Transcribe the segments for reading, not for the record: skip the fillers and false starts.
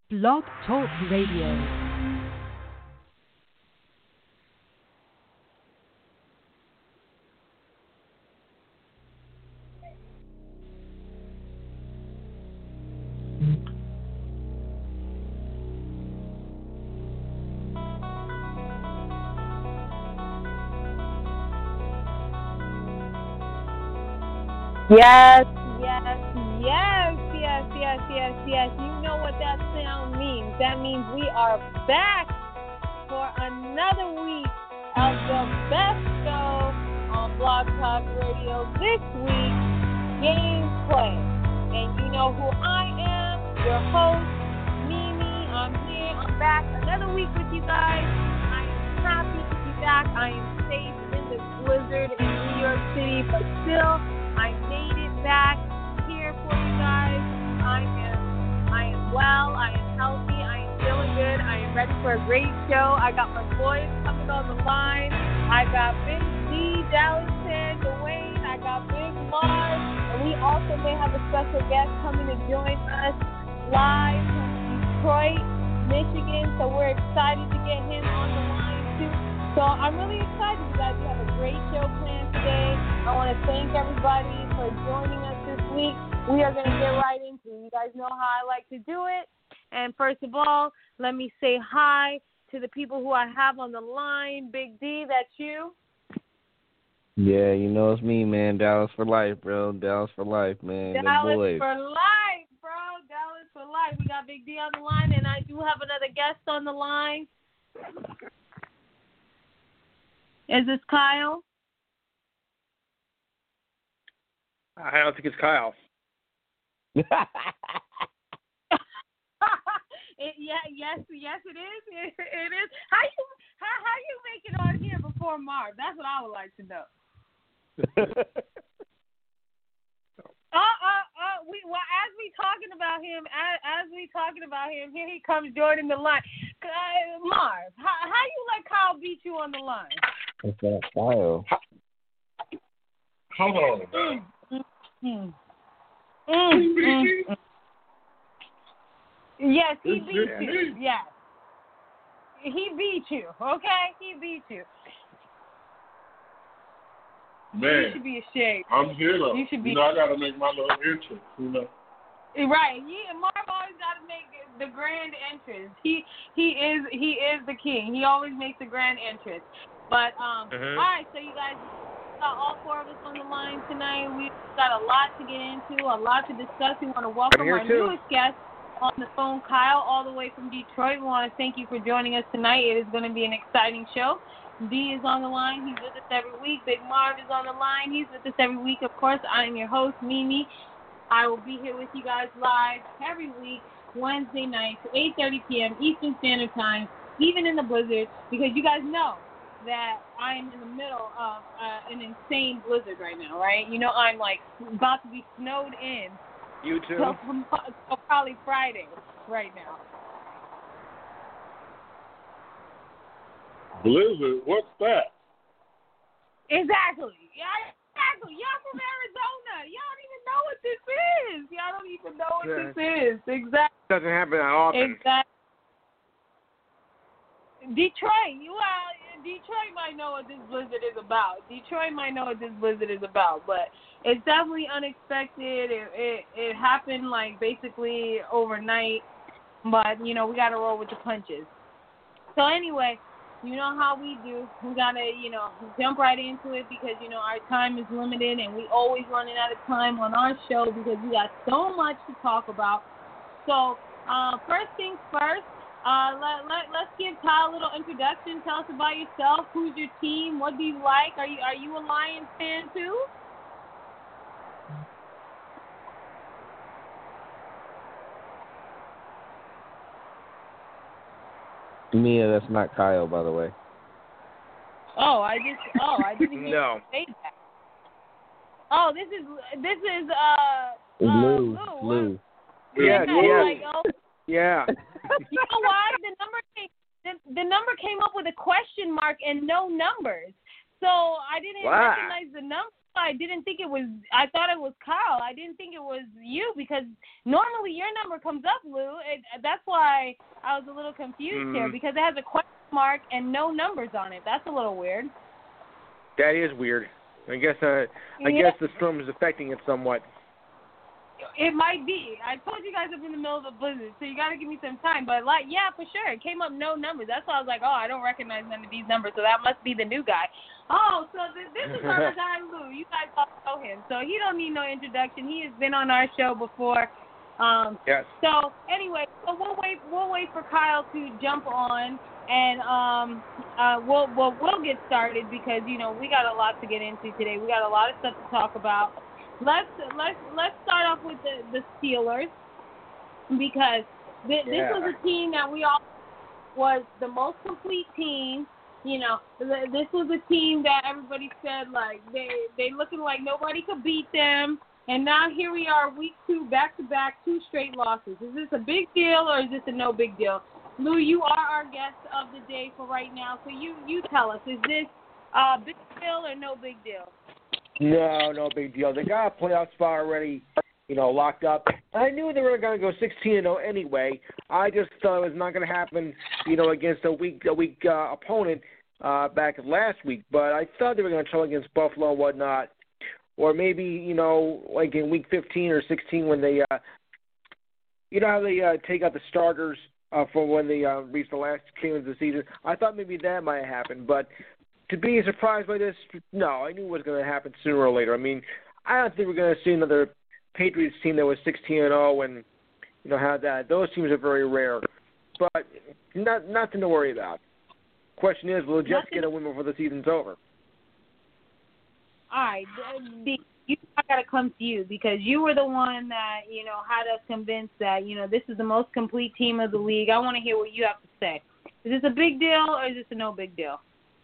Blog Talk Radio. Yes, yes, yes, yes, yes, yes, yes. You know what that sound means. That means we are back for another week of the best show on Blog Talk Radio. This week, Gameplay. And you know who I am, your host, Mimi. I'm here. I'm back another week with you guys. I am happy to be back. I am safe in the blizzard in New York City, but still, I made it back here for you guys. I am well. I am healthy. I am feeling good. I am ready for a great show. I got my boys coming on the line. I got Big D, Dallas, Dwayne. I got Big Mars. And we also may have a special guest coming to join us live from Detroit, Michigan. So we're excited to get him on the line too. So I'm really excited, you guys. We have a great show planned today. I want to thank everybody for joining us this week. We are going to get right into it. You guys know how I like to do it. And first of all, let me say hi to the people who I have on the line. Big D, that's you. Yeah, you know it's me, man. Dallas for life, bro. Dallas for life, man. Dallas for life, bro. Dallas for life. We got Big D on the line, and I do have another guest on the line. Is this Kyle? I don't think it's Kyle. Yes, it is. It is. How you make it on here before Marv? That's what I would like to know. As we talking about him, here he comes joining the line. Marv, how you let Kyle beat you on the line? What's that, Kyle? Hold on. Yes, he beat you. Yes. He beat you, okay? He beat you. Man. You should be ashamed. I'm here, though. You should be. I got to make my little entrance, Right. Marv always got to make the grand entrance. He is the king. He always makes the grand entrance. But, all right, so you guys got all four of us on the line tonight. We've got a lot to get into, a lot to discuss. We want to welcome our newest guest on the phone, Kyle, all the way from Detroit. We want to thank you for joining us tonight. It is going to be an exciting show. D is on the line. He's with us every week. Big Marv is on the line. He's with us every week. Of course, I am your host, Mimi. I will be here with you guys live every week, Wednesday nights, 8:30 p.m. Eastern Standard Time, even in the blizzard, because you guys know that I am in the middle of an insane blizzard right now, right? You know, I'm like about to be snowed in. You too? So probably Friday right now. Blizzard? What's that? Exactly. Yeah, exactly. Y'all from Arizona. Y'all don't even know what this is. Y'all don't even know what this is. Exactly. Doesn't happen that often. Exactly. Detroit. Detroit might know what this blizzard is about. But it's definitely unexpected. It happened like basically overnight. But, you know, we got to roll with the punches. So anyway, you know how we do. We got to, jump right into it because, our time is limited and we always running out of time on our show because we got so much to talk about. So first things first, let's give Kyle a little introduction. Tell us about yourself. Who's your team? What do you like? Are you a Lions fan too? Mia, that's not Kyle, by the way. I didn't even say that. Oh, this is Lou. Yeah. Yeah. You know why? The number came up with a question mark and no numbers. So I didn't recognize the number. why I didn't think it was. I thought it was Kyle. I didn't think it was you because normally your number comes up, Lou. That's why I was a little confused here because it has a question mark and no numbers on it. That's a little weird. That is weird. I guess the storm is affecting it somewhat. It might be. I told you guys I'm in the middle of a blizzard, so you got to give me some time. But, yeah, for sure. It came up no numbers. That's why I was like, I don't recognize none of these numbers, so that must be the new guy. Oh, so this is our guy, Lou. You guys all know him. So he don't need no introduction. He has been on our show before. Yes. So, anyway, we'll wait for Kyle to jump on, and we'll get started because, we got a lot to get into today. We got a lot of stuff to talk about. Let's start off with the Steelers because this was a team that we all was the most complete team. This was a team that everybody said like they looking like nobody could beat them, and now here we are, week 2, back-to-back, 2 straight losses. Is this a big deal or is this a no big deal? Lou, you are our guest of the day for right now, so you tell us, is this a big deal or no big deal? No big deal. They got a playoff spot already, locked up. I knew they were going to go 16-0 anyway. I just thought it was not going to happen, against a weak opponent back last week. But I thought they were going to trouble against Buffalo and whatnot, or maybe like in week 15 or 16 when they, how they take out the starters for when they reach the last game of the season. I thought maybe that might have happened, but. To be surprised by this, no, I knew it was going to happen sooner or later. I mean, I don't think we're going to see another Patriots team that was 16-0 and, have that. Those teams are very rare, but nothing to worry about. Question is, will the Jets get a win before the season's over? All right, I got to come to you because you were the one that, had us convinced that, this is the most complete team of the league. I want to hear what you have to say. Is this a big deal or is this a no big deal?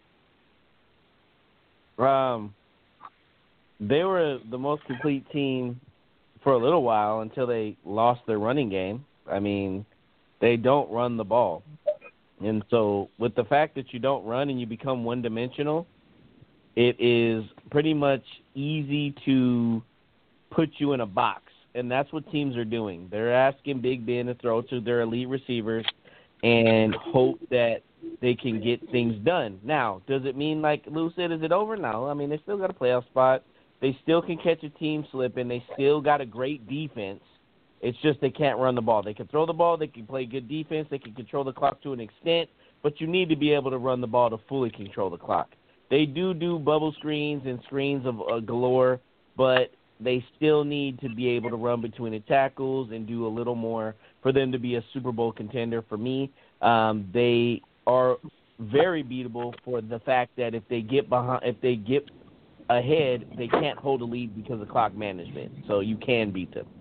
They were the most complete team for a little while until they lost their running game. I mean, they don't run the ball. And so with the fact that you don't run and you become one-dimensional, it is pretty much easy to put you in a box. And that's what teams are doing. They're asking Big Ben to throw to their elite receivers and hope that they can get things done. Now, does it mean, like Lou said, is it over? No. I mean, they still got a playoff spot. They still can catch a team slipping. They still got a great defense. It's just they can't run the ball. They can throw the ball. They can play good defense. They can control the clock to an extent, but you need to be able to run the ball to fully control the clock. They do bubble screens and screens of galore, but they still need to be able to run between the tackles and do a little more for them to be a Super Bowl contender. For me, they are very beatable for the fact that if they get ahead, they can't hold a lead because of clock management. So you can beat them.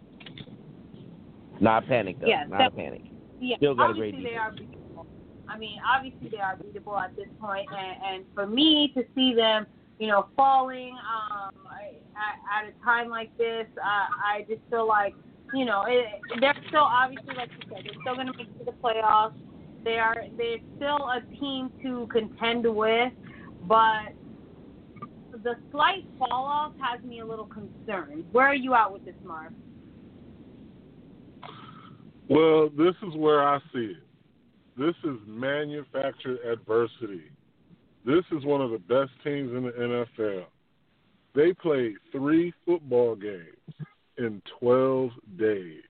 Not panic, though. Yeah, not a panic. Yeah, still got a obviously great they defense. are beatable. I mean, obviously they are beatable at this point, and for me to see them, falling at a time like this, I just feel like, they're still obviously, like you said, they're still going to make it to the playoffs. They're still a team to contend with, but the slight fall off has me a little concerned. Where are you at with this, Marv? Well, this is where I see it. This is manufactured adversity. This is one of the best teams in the NFL. They played 3 football games in 12 days.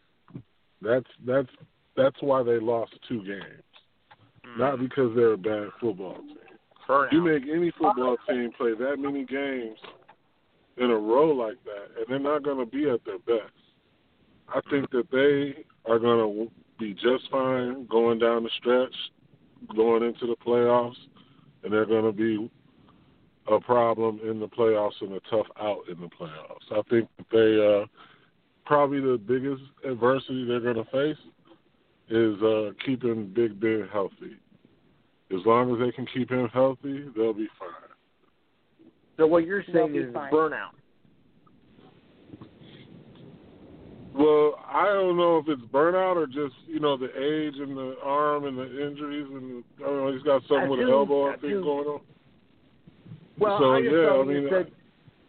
That's why they lost 2 games. Not because they're a bad football team. You make any football team play that many games in a row like that, and they're not going to be at their best. I think that they are going to be just fine going down the stretch, going into the playoffs, and they're going to be a problem in the playoffs and a tough out in the playoffs. I think that they probably the biggest adversity they're going to face is keeping Big Ben healthy. As long as they can keep him healthy, they'll be fine. So what you're saying is burnout. Well, I don't know if it's burnout or just, the age and the arm and the injuries and I don't know, he's got something with an elbow I think going on. Well, so, I just yeah, thought I mean, you said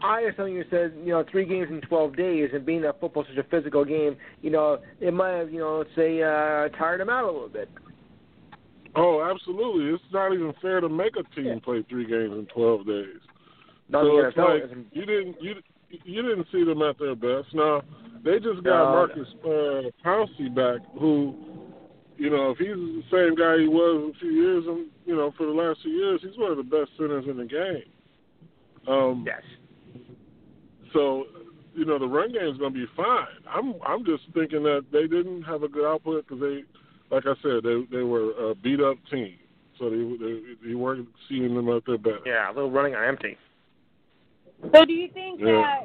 I as something who said, 3 games in 12 days, and being that football's such a physical game, it might have, let's say, tired him out a little bit. Oh, absolutely. It's not even fair to make a team play 3 games in 12 days. No, so it's like you didn't see them at their best. Now, they just got Marcus Pouncey back, who, if he's the same guy he was a few years, for the last few years, he's one of the best centers in the game. Yes. So, the run game is going to be fine. I'm just thinking that they didn't have a good output because they, like I said, they were a beat-up team. So they weren't seeing them at their best. Yeah, a little running on empty. So do you think that,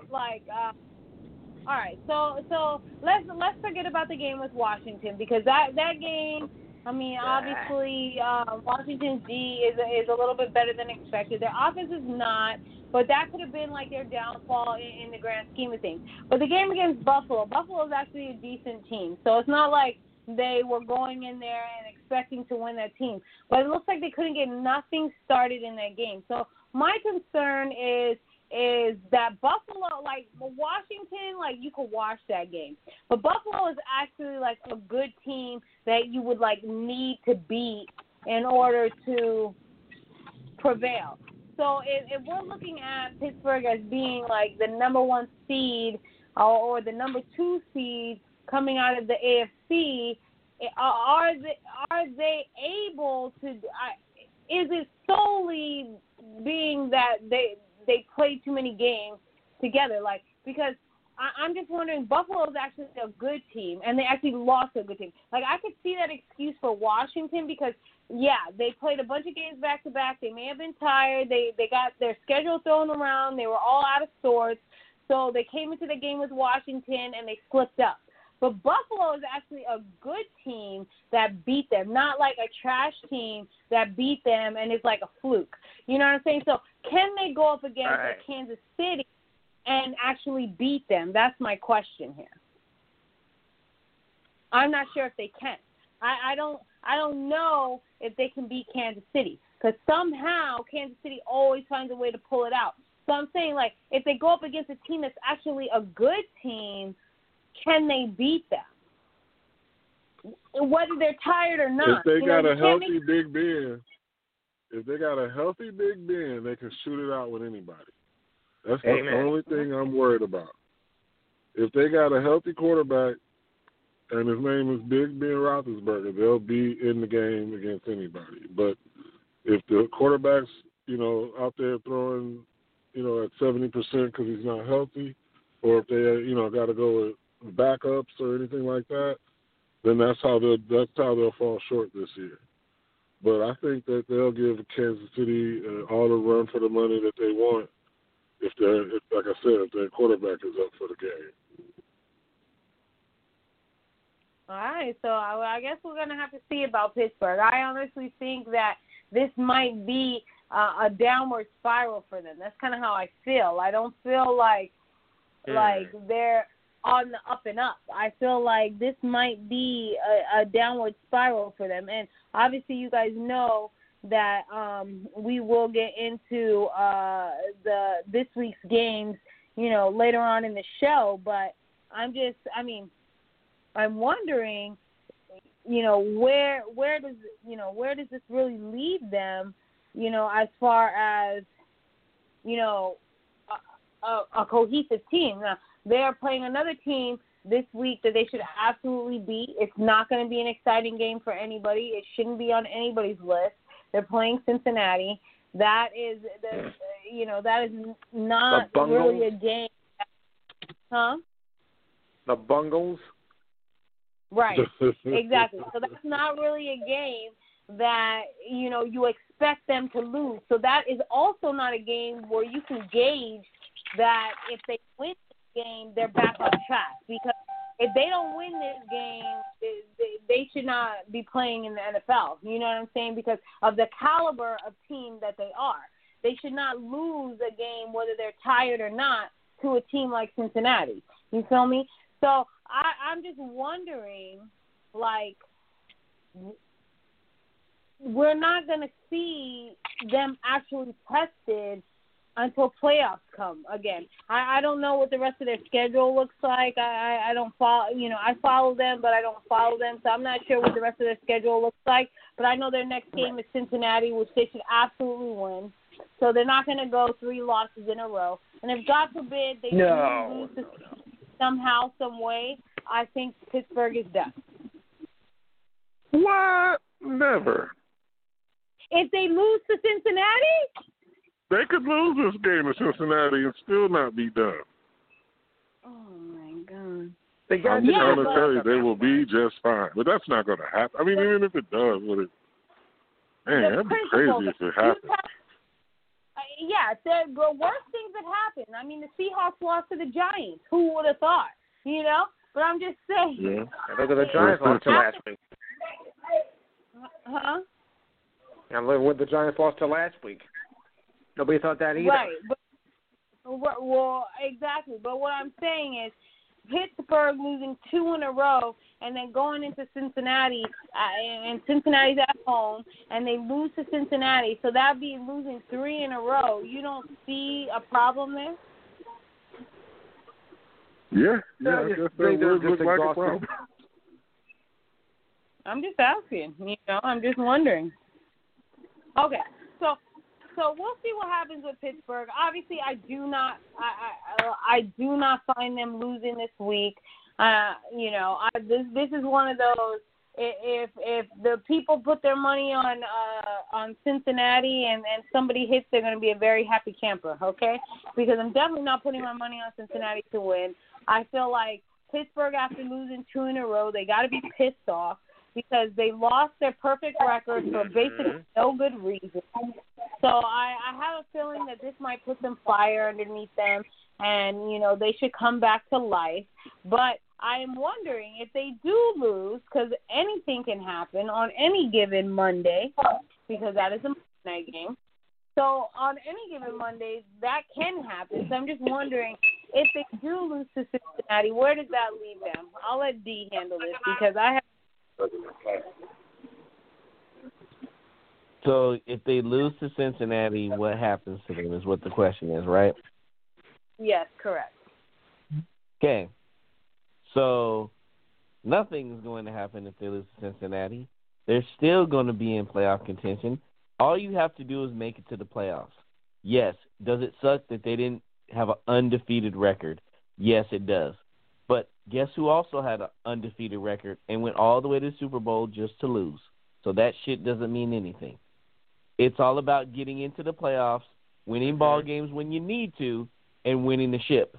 all right, so let's forget about the game with Washington, because that game, I mean, obviously Washington's D is a little bit better than expected. Their offense is not, but that could have been like their downfall in the grand scheme of things. But the game against Buffalo is actually a decent team, so it's not like they were going in there and expecting to win that team. But it looks like they couldn't get nothing started in that game. So my concern is that Buffalo, like Washington, like you could watch that game. But Buffalo is actually like a good team that you would like need to beat in order to prevail. So if we're looking at Pittsburgh as being like the number 1 seed or the number 2 seed coming out of the AFC, are they able to? Is it solely being that they play too many games together? Like, because I'm just wondering, Buffalo is actually a good team, and they actually lost to a good team. Like, I could see that excuse for Washington because, yeah, they played a bunch of games back-to-back. They may have been tired. They got their schedule thrown around. They were all out of sorts. So they came into the game with Washington, and they slipped up. But Buffalo is actually a good team that beat them, not like a trash team that beat them and it's like a fluke. You know what I'm saying? So can they go up against Kansas City and actually beat them? That's my question here. I'm not sure if they can. I don't know if they can beat Kansas City because somehow Kansas City always finds a way to pull it out. So I'm saying, like, if they go up against a team that's actually a good team, can they beat them? Whether they're tired or not. If they got a healthy Big Ben, they can shoot it out with anybody. That's the only thing I'm worried about. If they got a healthy quarterback and his name is Big Ben Roethlisberger, they'll be in the game against anybody. But if the quarterback's, out there throwing, at 70% because he's not healthy, or if they, got to go with backups or anything like that, then that's how they'll fall short this year. But I think that they'll give Kansas City all the run for the money that they want if like I said, if their quarterback is up for the game. All right, so I guess we're going to have to see about Pittsburgh. I honestly think that this might be a downward spiral for them. That's kind of how I feel. I don't feel like they're on the up and up. I feel like this might be a downward spiral for them. And obviously you guys know that we will get into this week's games, later on in the show. But I'm wondering, where does this really leave them, as far as, a cohesive team. Now, they are playing another team this week that they should absolutely beat. It's not going to be an exciting game for anybody. It shouldn't be on anybody's list. They're playing Cincinnati. That is not really a game. Huh? The Bungles? Right, exactly. So that's not really a game that, you expect them to lose. So that is also not a game where you can gauge that if they win this game, they're back on track. Because if they don't win this game, they should not be playing in the NFL. You know what I'm saying? Because of the caliber of team that they are. They should not lose a game, whether they're tired or not, to a team like Cincinnati. You feel me? So I'm just wondering, like, we're not going to see them actually tested until playoffs come again. I don't know what the rest of their schedule looks like. I don't follow, I follow them, but I don't follow them, so I'm not sure what the rest of their schedule looks like. But I know their next game is Cincinnati, which they should absolutely win. So they're not going to go 3 losses in a row. And if, God forbid, they lose somehow, some way, I think Pittsburgh is done. What? Never. If they lose to Cincinnati? They could lose this game to Cincinnati and still not be done. Oh, my God. I'm trying to tell you, they will be just fine. But that's not going to happen. I mean, even if it does, that'd be crazy if it happens. The worst things that happen. I mean, the Seahawks lost to the Giants. Who would have thought? But I'm just saying. Yeah. I think the Giants lost to last week. Huh? And look what the Giants lost to last week. Nobody thought that either. Right. Well, exactly. But what I'm saying is Pittsburgh losing 2 in a row and then going into Cincinnati, and Cincinnati's at home, and they lose to Cincinnati. So that would be losing 3 in a row. You don't see a problem there? Yeah, I guess that would look like a problem. I'm just asking. I'm just wondering. Okay, so we'll see what happens with Pittsburgh. Obviously, I do not find them losing this week. This is one of those. If the people put their money on Cincinnati and somebody hits, they're going to be a very happy camper. Okay, because I'm definitely not putting my money on Cincinnati to win. I feel like Pittsburgh, after losing 2 in a row, they got to be pissed off, because they lost their perfect record for basically no good reason. So I have a feeling that this might put some fire underneath them, and, they should come back to life. But I am wondering if they do lose, because anything can happen on any given Monday, because that is a Monday night game. So on any given Monday, that can happen. So I'm just wondering, if they do lose to Cincinnati, where does that leave them? I'll let Dee handle this, because I have. So if they lose to Cincinnati, what happens to them is what the question is, right? Yes, correct. Okay. So nothing's going to happen if they lose to Cincinnati. They're still going to be in playoff contention. All you have to do is make it to the playoffs. Yes. Does it suck that they didn't have an undefeated record? Yes, it does. But guess who also had an undefeated record and went all the way to the Super Bowl just to lose? So that shit doesn't mean anything. It's all about getting into the playoffs, winning ball games when you need to, and winning the ship.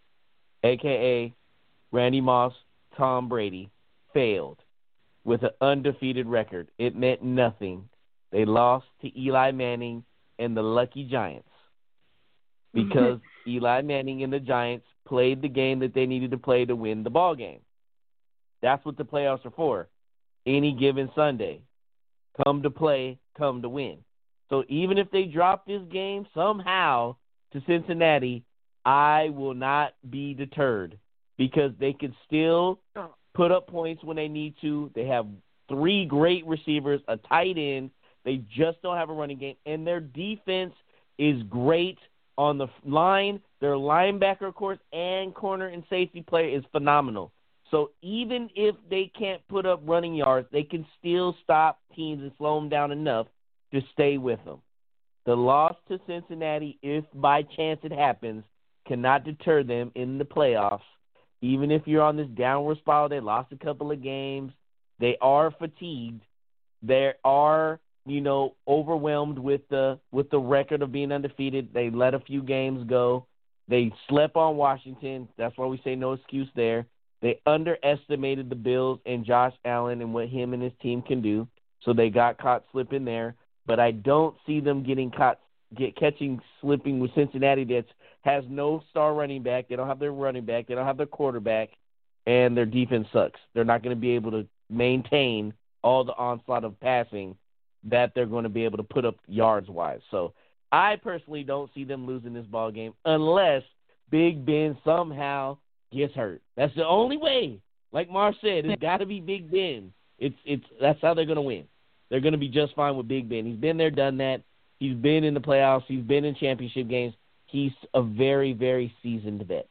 A.K.A. Randy Moss, Tom Brady, failed with an undefeated record. It meant nothing. They lost to Eli Manning and the Lucky Giants because Eli Manning and the Giants played the game that they needed to play to win the ball game. That's what the playoffs are for. Any given Sunday. Come to play, come to win. So even if they drop this game somehow to Cincinnati, I will not be deterred because they can still put up points when they need to. They have 3 great receivers, a tight end. They just don't have a running game. And their defense is great on the line. Their linebacker, course, and corner and safety player is phenomenal. So even if they can't put up running yards, they can still stop teams and slow them down enough to stay with them. The loss to Cincinnati, if by chance it happens, cannot deter them in the playoffs. Even if you're on this downward spiral, they lost a couple of games. They are fatigued. They are, overwhelmed with the record of being undefeated. They let a few games go. They slept on Washington. That's why we say no excuse there. They underestimated the Bills and Josh Allen and what him and his team can do, so they got caught slipping there. But I don't see them slipping with Cincinnati that has no star running back. They don't have their running back. They don't have their quarterback, and their defense sucks. They're not going to be able to maintain all the onslaught of passing that they're going to be able to put up yards-wise. So I personally don't see them losing this ball game unless Big Ben somehow gets hurt. That's the only way. Like Mar said, it's got to be Big Ben. That's how they're going to win. They're going to be just fine with Big Ben. He's been there, done that. He's been in the playoffs. He's been in championship games. he's a very, very seasoned vet.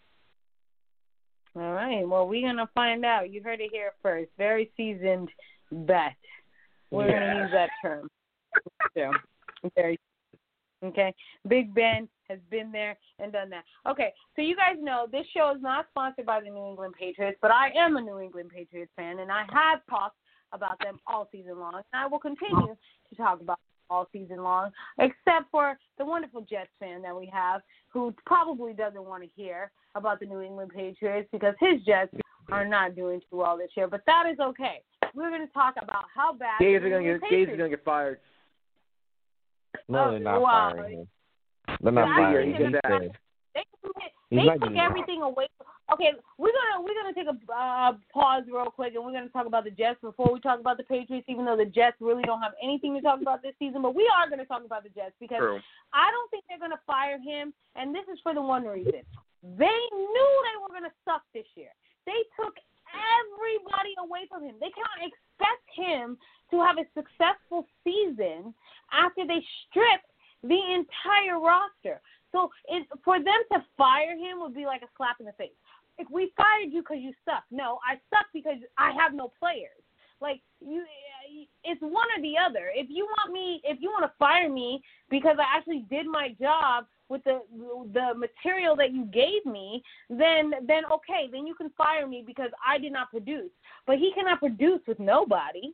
All right. Well, we're going to find out. You heard it here first. Very seasoned vet. We're going to use that term. So, very. Okay. Big Ben has been there and done that. Okay. So you guys know this show is not sponsored by the New England Patriots, but I am a New England Patriots fan, and I have talked about them all season long, and I will continue to talk about them all season long, except for the wonderful Jets fan that we have who probably doesn't want to hear about the New England Patriots because his Jets are not doing too well this year, but that is okay. We're going to talk about how bad Gates is going to get fired. No, they're not firing him. They're not firing him. They took everything away. Okay, we're gonna take a pause real quick, and we're gonna talk about the Jets before we talk about the Patriots. Even though the Jets really don't have anything to talk about this season, but we are gonna talk about the Jets because I don't think they're gonna fire him, and this is for the one reason: they knew they were gonna suck this year. They took everybody away from him. They cannot expect him to have a successful season after they stripped the entire roster. So for them to fire him would be like a slap in the face. Like, we fired you because you suck. No, I suck because I have no players. Like, it's one or the other. If you want to fire me because I actually did my job with the material that you gave me, then okay, then you can fire me because I did not produce. But he cannot produce with nobody.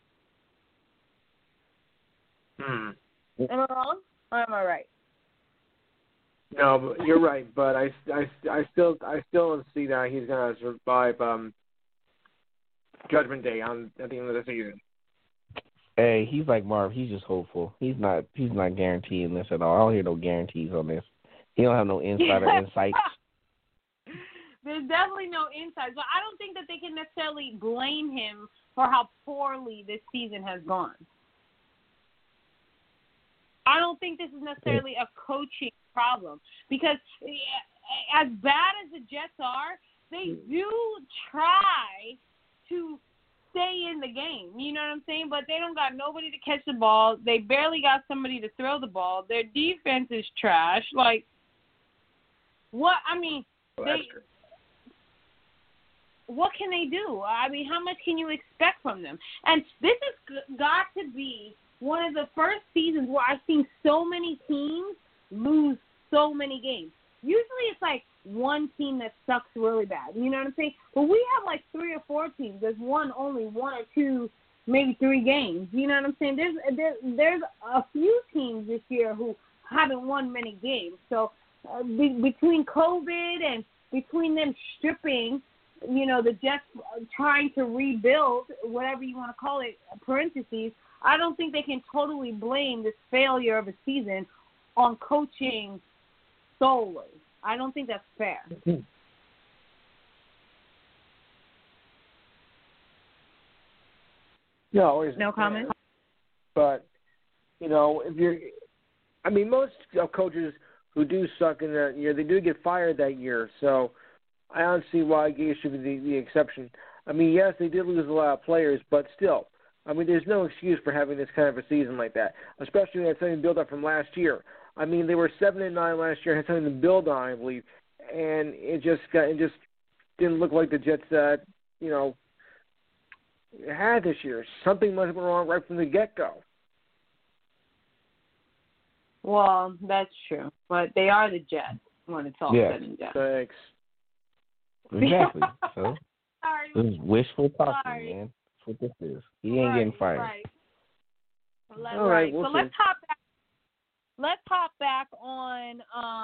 Am I wrong or am I right? No, but you're right. But I still don't see that he's gonna survive Judgment Day at the end of the season. Hey, he's like Marv. He's just hopeful. He's not guaranteeing this at all. I don't hear no guarantees on this. He don't have no insider insights. There's definitely no insights, but I don't think that they can necessarily blame him for how poorly this season has gone. I don't think this is necessarily a coaching problem because as bad as the Jets are, they do try to stay in the game. You know what I'm saying? But they don't got nobody to catch the ball. They barely got somebody to throw the ball. Their defense is trash. Like, what? I mean, what can they do? I mean, how much can you expect from them? And this has got to be one of the first seasons where I've seen so many teams lose so many games. Usually it's like one team that sucks really bad. You know what I'm saying? But we have like 3 or 4 teams. There's only 1 or 2, maybe 3 games. You know what I'm saying? There's a few teams this year who haven't won many games. So between COVID and between them stripping, the Jets trying to rebuild, whatever you want to call it, parentheses, I don't think they can totally blame this failure of a season on coaching solely. I don't think that's fair. No comment? But, most coaches who do suck in that year, they do get fired that year. So I don't see why Gase should be the exception. Yes, they did lose a lot of players, but still, there's no excuse for having this kind of a season like that, especially when it's something to build up from last year. They were 7-9 last year, had something to build on, I believe, and it just didn't look like the Jets had this year. Something must have been wrong right from the get-go. Well, that's true, but they are the Jets when it's all said and done. Thanks. Exactly. So Sorry. this is wishful talking, man. That's what this is. He ain't getting fired. Right. All right. We'll so see. let's hop back on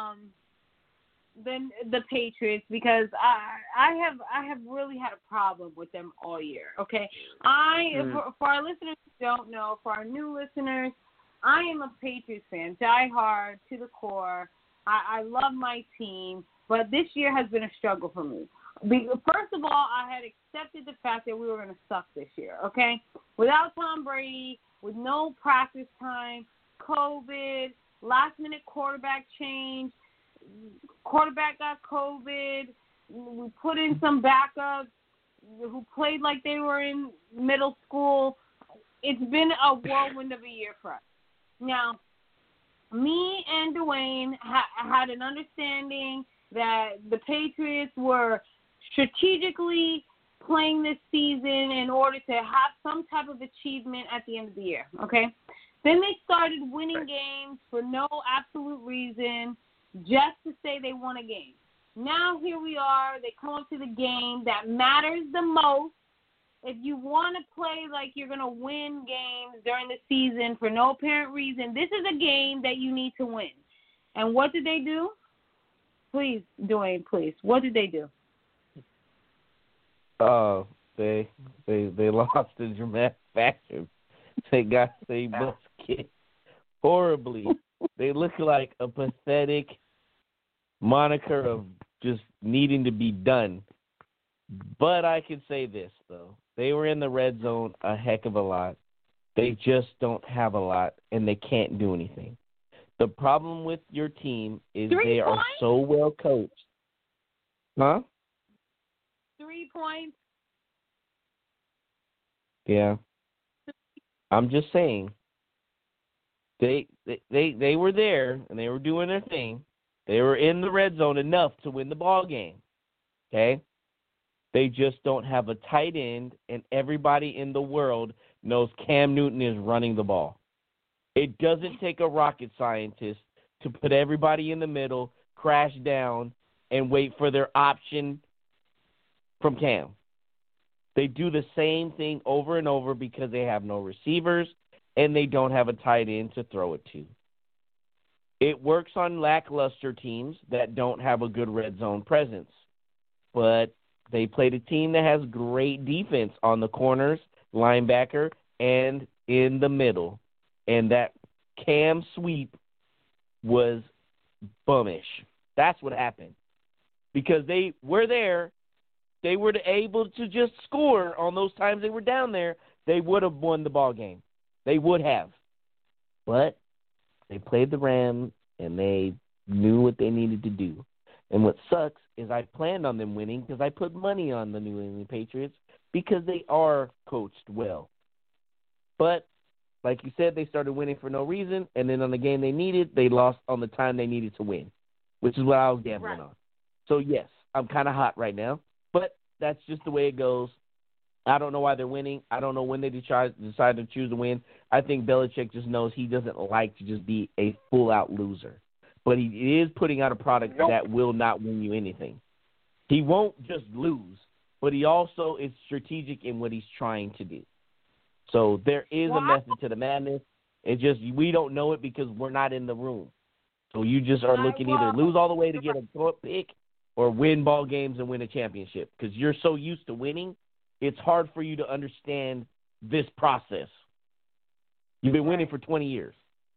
the Patriots because I have really had a problem with them all year. Okay, for our listeners who don't know, for our new listeners, I am a Patriots fan, diehard to the core. I love my team, but this year has been a struggle for me. First of all, I had accepted the fact that we were going to suck this year, okay? Without Tom Brady, with no practice time, COVID, last-minute quarterback change, quarterback got COVID, we put in some backups who played like they were in middle school. It's been a whirlwind of a year for us. Now, me and Dwayne had an understanding that the Patriots were strategically playing this season in order to have some type of achievement at the end of the year, okay? Then they started winning games for no absolute reason, just to say they won a game. Now here we are. They come up to the game that matters the most. If you want to play like you're going to win games during the season for no apparent reason, this is a game that you need to win. And what did they do? Please, Dwayne, please. What did they do? They lost in dramatic fashion. They must kicked horribly. They look like a pathetic moniker of just needing to be done. But I can say this, though. They were in the red zone a heck of a lot. They just don't have a lot, and they can't do anything. The problem with your team is they are so well coached. Huh? 3 points. Yeah. I'm just saying. They were there, and they were doing their thing. They were in the red zone enough to win the ball game. Okay? They just don't have a tight end, and everybody in the world knows Cam Newton is running the ball. It doesn't take a rocket scientist to put everybody in the middle, crash down, and wait for their option from Cam. They do the same thing over and over because they have no receivers, and they don't have a tight end to throw it to. It works on lackluster teams that don't have a good red zone presence. But they played a team that has great defense on the corners, linebacker, and in the middle. And that Cam sweep was bummish. That's what happened. Because they were there, they were able to just score on those times they were down there, they would have won the ball game. They would have. But they played the Rams, and they knew what they needed to do. And what sucks is I planned on them winning because I put money on the New England Patriots because they are coached well. But, like you said, they started winning for no reason, and then on the game they needed, they lost on the time they needed to win, which is what I was gambling on. So, yes, I'm kind of hot right now, but that's just the way it goes. I don't know why they're winning. I don't know when they decide to choose to win. I think Belichick just knows he doesn't like to just be a full-out loser. But he is putting out a product that will not win you anything. He won't just lose, but he also is strategic in what he's trying to do. So there is a method to the madness. It's just we don't know it because we're not in the room. So you just are looking either lose all the way to get a pick or win ball games and win a championship because you're so used to winning, it's hard for you to understand this process. You've been winning for 20 years.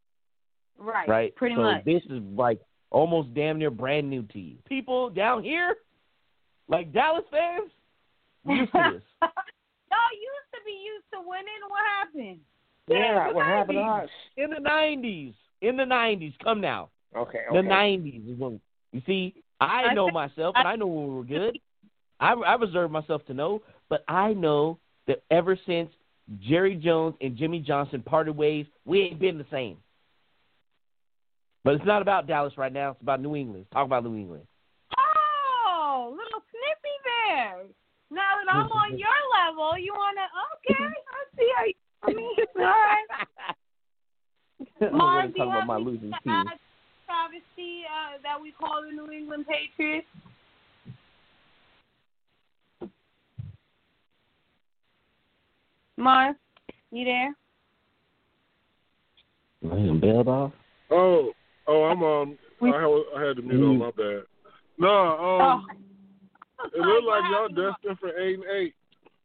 Right? Pretty so much. This is like almost damn near brand new to you. People down here, like Dallas fans, used to this. Y'all used to be used to winning. What happened? Yeah, what happened to us? In the 90s. Come now. Okay. The 90s is when, you see, I know myself, and I know when we were good. I reserve myself to know, but I know that ever since Jerry Jones and Jimmy Johnson parted ways, we ain't been the same. But it's not about Dallas right now. It's about New England. Let's talk about New England. Oh, little snippy there. Now that I'm on your level, you want to, okay, I see how you, I mean, all right. Mars, do you have anything to add to the travesty that we call the New England Patriots? Mars, you there? Man, bailed off? Oh, I'm I had to mute on, my bad. No, it looked like y'all destined for 8-8.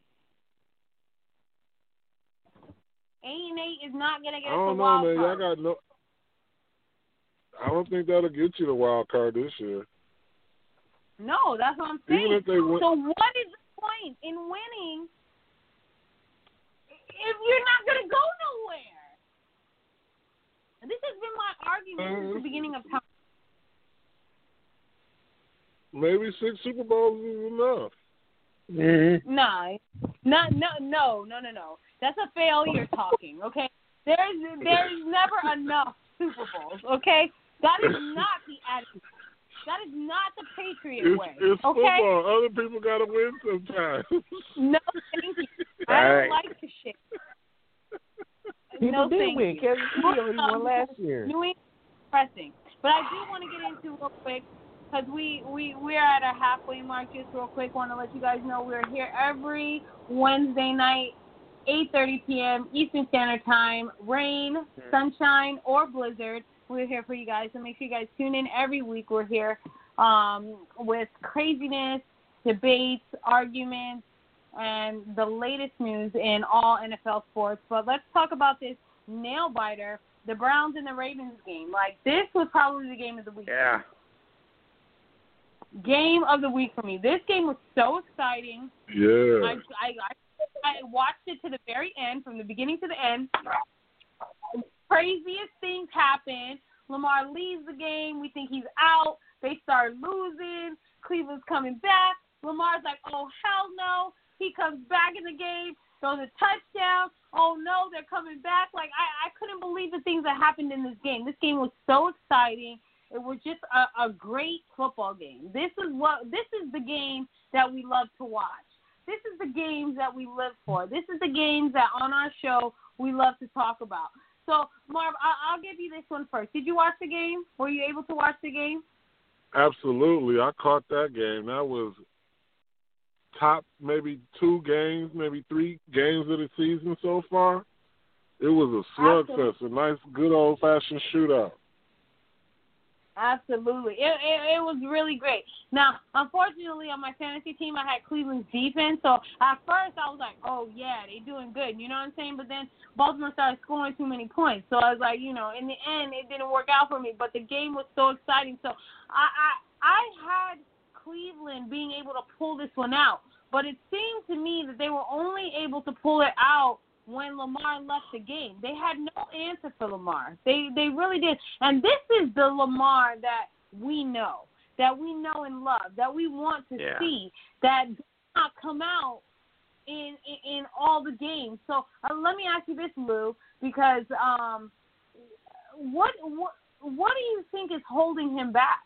8-8 is not gonna get us I don't a know, wild man. card. Y'all got no. I don't think that'll get you the wild card this year. No, that's what I'm saying. Even if they win, so what is the point in winning if you're not gonna go nowhere? This has been my argument since the beginning of time. Maybe 6 Super Bowls is enough. Mm-hmm. No. That's a failure talking, okay? There's never enough Super Bowls, okay? That is not the attitude. That is not the Patriot way. It's okay? football. Other people got to win sometimes. No, thank you. I don't like to shit. People did win. Kansas City already won last year. New England pressing. But I do want to get into real quick, because we're at our halfway mark. Just real quick, want to let you guys know we're here every Wednesday night, 8:30 p.m. Eastern Standard Time. Rain, sunshine, or blizzard. We're here for you guys, so make sure you guys tune in every week. We're here with craziness, debates, arguments, and the latest news in all NFL sports. But let's talk about this nail-biter, the Browns and the Ravens game. Like, this was probably the game of the week. Yeah. Game of the week for me. This game was so exciting. Yeah. I watched it to the very end, from the beginning to the end. Craziest things happen. Lamar leaves the game. We think he's out. They start losing. Cleveland's coming back. Lamar's like, oh, hell no. He comes back in the game, throws a touchdown. Oh, no, they're coming back. Like, I couldn't believe the things that happened in this game. This game was so exciting. It was just a great football game. This is the game that we love to watch. This is the games that we live for. This is the games that on our show we love to talk about. So, Marv, I'll give you this one first. Did you watch the game? Were you able to watch the game? Absolutely. I caught that game. That was top maybe 2 games, maybe 3 games of the season so far. It was a slugfest, a nice, good old-fashioned shootout. Absolutely. It was really great. Now, unfortunately, on my fantasy team, I had Cleveland's defense. So, at first, I was like, oh, yeah, they're doing good. You know what I'm saying? But then Baltimore started scoring too many points. So, I was like, in the end, it didn't work out for me. But the game was so exciting. So, I had Cleveland being able to pull this one out. But it seemed to me that they were only able to pull it out when Lamar left the game. They had no answer for Lamar. They really did. And this is the Lamar that we know and love, that we want to see, that does not come out in all the games. So let me ask you this, Lou, because what do you think is holding him back?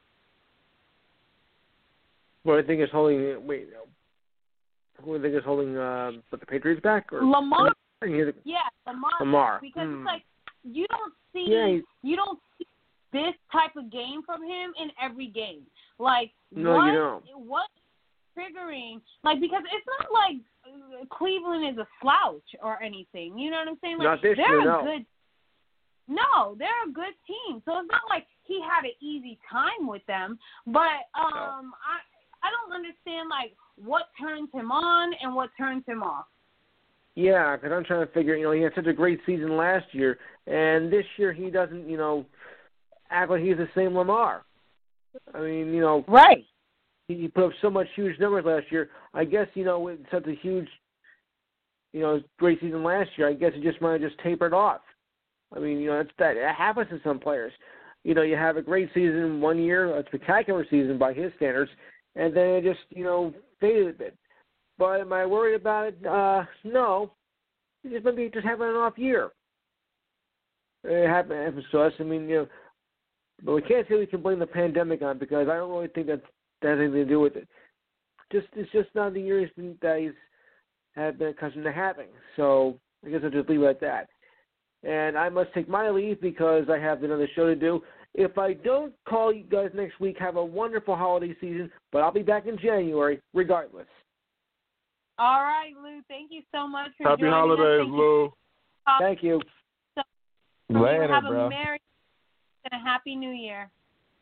What I think is holding. Wait. Who do you think is holding the Patriots back? Or Lamar. Yeah, Lamar. Because it's like you don't see this type of game from him in every game. Like you don't. What's triggering? Like, because it's not like Cleveland is a slouch or anything. You know what I'm saying? Like, not this year, no. They're a good team. So it's not like he had an easy time with them. But I don't understand, like, what turns him on and what turns him off. Yeah, because I'm trying to figure, he had such a great season last year, and this year he doesn't, act like he's the same Lamar. I mean, Right. He put up so much huge numbers last year. I guess, with such a huge, great season last year, I guess he just might have just tapered off. I mean, that happens to some players. You have a great season one year, a spectacular season by his standards, and then it just, faded a bit. But am I worried about it? No. He just maybe just having an off year. It happens to us. I mean, but we can't say we can blame the pandemic on it, because I don't really think that has anything to do with it. It's just not the years that he's have been accustomed to having. So I guess I'll just leave it at that. And I must take my leave because I have another show to do. If I don't call you guys next week, have a wonderful holiday season, but I'll be back in January regardless. All right, Lou. Thank you so much for Happy joining holidays, us. Lou. Thank you. So Later, have bro. a Merry and a Happy New Year.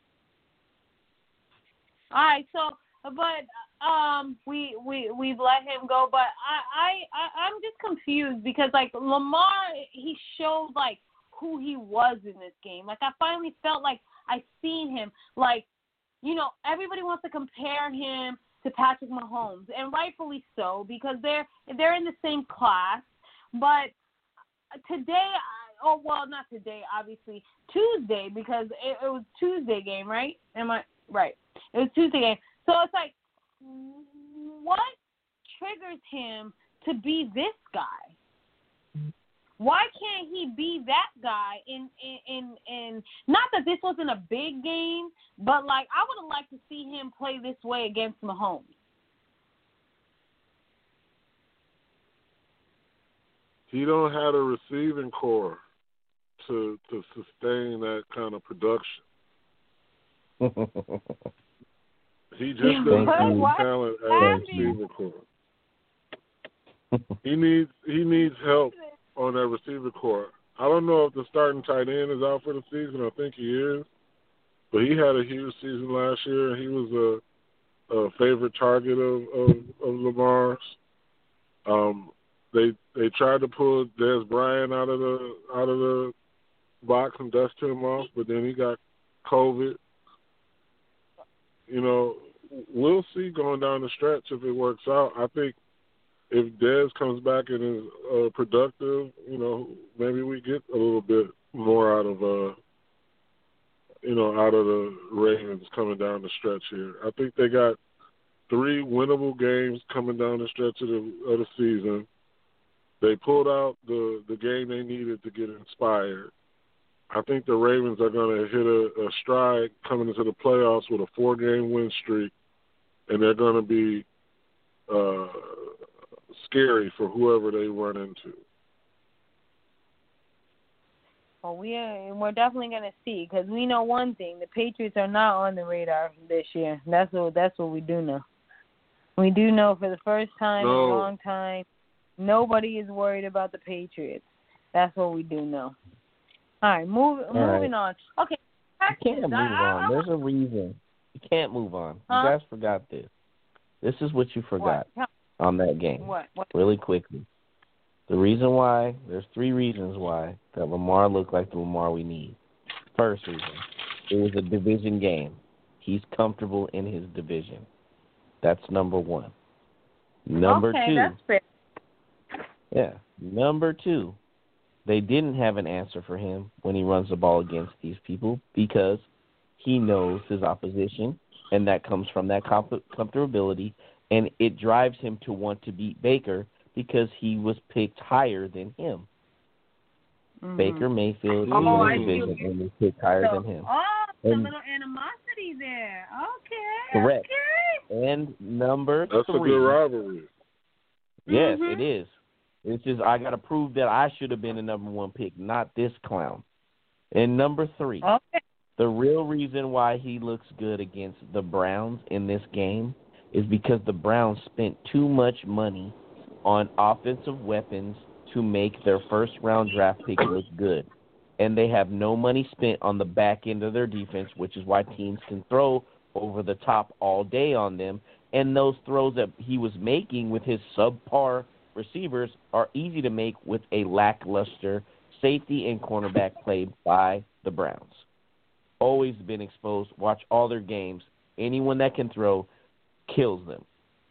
All right, so we've let him go, but I'm just confused because, like, Lamar, he showed, like, who he was in this game. Like, I finally felt like I seen him. Like, everybody wants to compare him to Patrick Mahomes, and rightfully so, because they're in the same class. But today, not today, obviously, Tuesday, because it was Tuesday game, right? Am I right? It was Tuesday game. So it's like, what triggers him to be this guy? Why can't he be that guy in not that this wasn't a big game, but like I would have liked to see him play this way against Mahomes. He don't have a receiving core to sustain that kind of production. He just doesn't have the talent as a receiver core. He needs help on that receiver core. I don't know if the starting tight end is out for the season. I think he is. But he had a huge season last year, and he was a favorite target of Lamar's. They tried to pull Des Bryant out of the box and dust him off, but then he got COVID. You know, we'll see going down the stretch if it works out. I think if Dez comes back and is productive, you know, maybe we get a little bit more out of the Ravens coming down the stretch here. I think they got 3 winnable games coming down the stretch of the season. They pulled out the game they needed to get inspired. I think the Ravens are going to hit a stride coming into the playoffs with a 4-game win streak, and they're going to be scary for whoever they run into. Well, we're definitely going to see, because we know one thing: the Patriots are not on the radar this year. That's what we do know. We do know for the first time in a long time, nobody is worried about the Patriots. That's what we do know. All right, moving on. Okay, you can't move on. There's a reason. You can't move on. You guys forgot this. This is what you forgot on that game. What? Really quickly. The reason why, there's 3 reasons why that Lamar looked like the Lamar we need. First reason, it was a division game. He's comfortable in his division. That's number 1. Number 2. That's fair. Yeah. Number 2, they didn't have an answer for him when he runs the ball against these people because he knows his opposition, and that comes from that comfortability, and it drives him to want to beat Baker because he was picked higher than him. Mm-hmm. Baker Mayfield is in the division and was picked higher than him. A little animosity there. Okay. Correct. Okay. And number 3. That's a good rivalry. Yes, it is. It's just I got to prove that I should have been the number 1 pick, not this clown. And number 3, the real reason why he looks good against the Browns in this game is because the Browns spent too much money on offensive weapons to make their first-round draft pick look good. And they have no money spent on the back end of their defense, which is why teams can throw over the top all day on them. And those throws that he was making with his subpar receivers are easy to make with a lackluster safety and cornerback play by the Browns. Always been exposed. Watch all their games. Anyone that can throw kills them.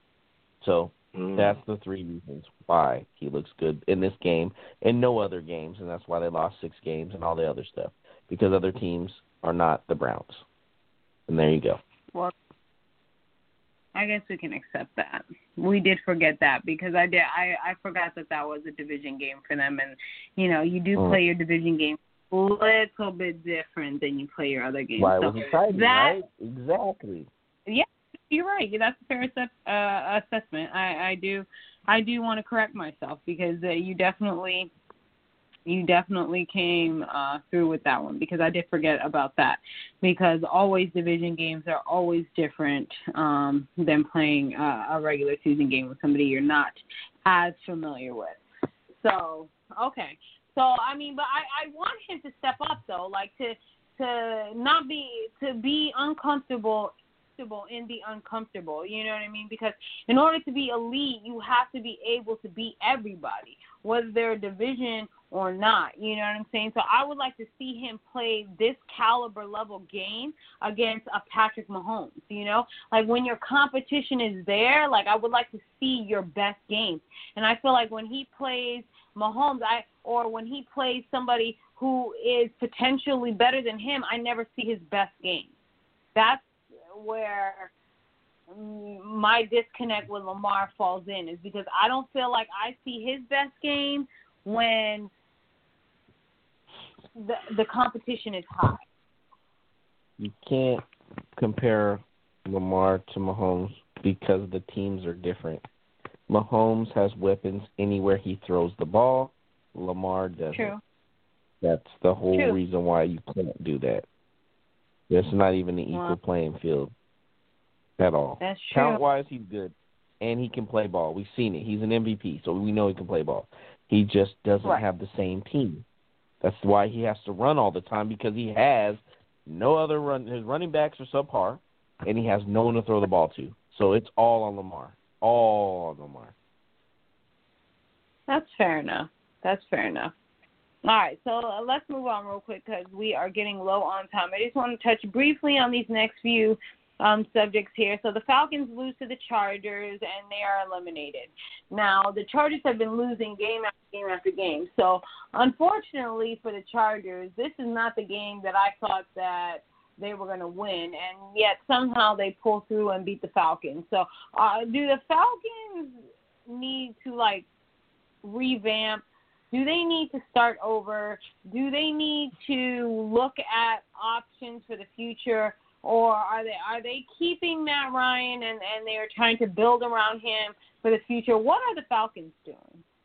So that's the 3 reasons why he looks good in this game and no other games, and that's why they lost 6 games and all the other stuff, because other teams are not the Browns. And there you go. Well, I guess we can accept that. We did forget that because I forgot that was a division game for them, and you do play your division game a little bit different than you play your other games. Why it was exciting, right? Exactly. Yeah, you're right. That's a fair assessment. I do want to correct myself because you definitely came through with that one, because I did forget about that, because always division games are always different than playing a regular season game with somebody you're not as familiar with. So, okay. So, I mean, but I want him to step up, though, like to be uncomfortable in the uncomfortable, you know what I mean? Because in order to be elite, you have to be able to beat everybody, whether they're a division or not, you know what I'm saying? So I would like to see him play this caliber level game against a Patrick Mahomes, Like when your competition is there, like I would like to see your best game. And I feel like when he plays Mahomes, or when he plays somebody who is potentially better than him, I never see his best game. That's where my disconnect with Lamar falls in, is because I don't feel like I see his best game when the competition is high. You can't compare Lamar to Mahomes because the teams are different. Mahomes has weapons anywhere he throws the ball. Lamar doesn't. True. That's the whole True. reason why you can't do that. It's not even an equal playing field at all. That's true. Count-wise, he's good, and he can play ball. We've seen it. He's an MVP, so we know he can play ball. He just doesn't have the same team. That's why he has to run all the time, because he has no other run. His running backs are subpar, and he has no one to throw the ball to. So it's all on Lamar. All on Lamar. That's fair enough. All right, so let's move on real quick because we are getting low on time. I just want to touch briefly on these next few subjects here. So the Falcons lose to the Chargers, and they are eliminated. Now, the Chargers have been losing game after game after game. So, unfortunately for the Chargers, this is not the game that I thought that they were going to win, and yet somehow they pull through and beat the Falcons. So, do the Falcons need to, revamp? Do they need to start over? Do they need to look at options for the future? Or are they keeping Matt Ryan and they are trying to build around him for the future? What are the Falcons doing?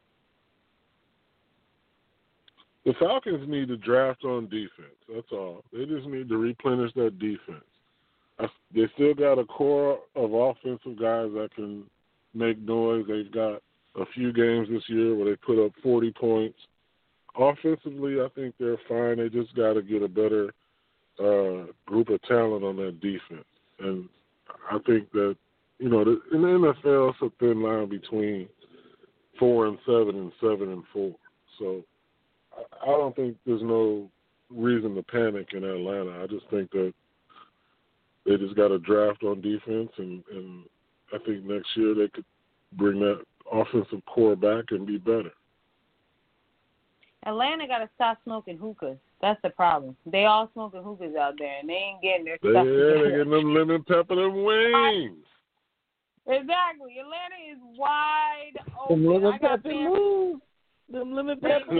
The Falcons need to draft on defense. That's all. They just need to replenish that defense. They still got a core of offensive guys that can make noise. They've got a few games this year where they put up 40 points. Offensively, I think they're fine. They just got to get a better group of talent on that defense. And I think that, in the NFL, it's a thin line between 4-7 and 7-4. So I don't think there's no reason to panic in Atlanta. I just think that they just got to draft on defense, and I think next year they could bring that offensive core back and be better. Atlanta got to stop smoking hookahs. That's the problem. They all smoking hookahs out there, and they ain't getting their stuff together. They're getting them lemon pepper and wings. Exactly. Atlanta is wide open. Them lemon pepper.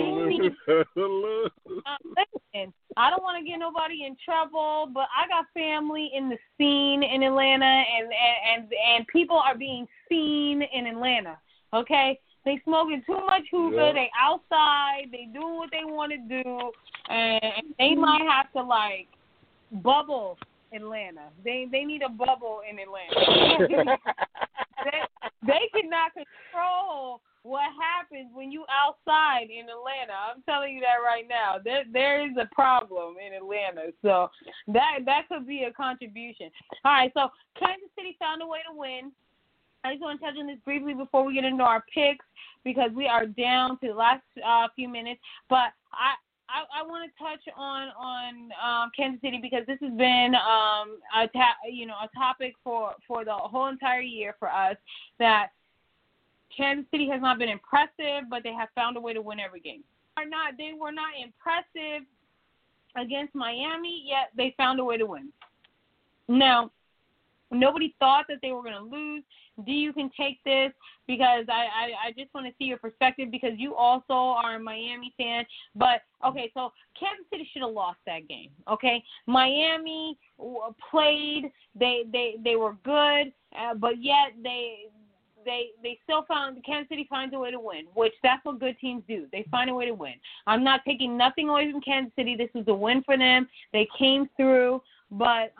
Listen, I don't want to get nobody in trouble, but I got family in the scene in Atlanta, and people are being seen in Atlanta. Okay, they smoking too much hookah. Yeah. They outside. They do what they want to do, and they might have to bubble Atlanta. They need a bubble in Atlanta. they cannot control what happens when you outside in Atlanta. I'm telling you that right now. There is a problem in Atlanta. So that could be a contribution. All right, so Kansas City found a way to win. I just want to touch on this briefly before we get into our picks because we are down to the last few minutes. But I want to touch on Kansas City because this has been a topic for the whole entire year for us, that Kansas City has not been impressive, but they have found a way to win every game. They were not impressive against Miami, yet they found a way to win. Now, nobody thought that they were going to lose. D, you can take this because I just want to see your perspective because you also are a Miami fan. But, okay, so Kansas City should have lost that game, okay? Miami played. They were good, but yet they still Kansas City finds a way to win, which that's what good teams do. They find a way to win. I'm not taking nothing away from Kansas City. This was a win for them. They came through, but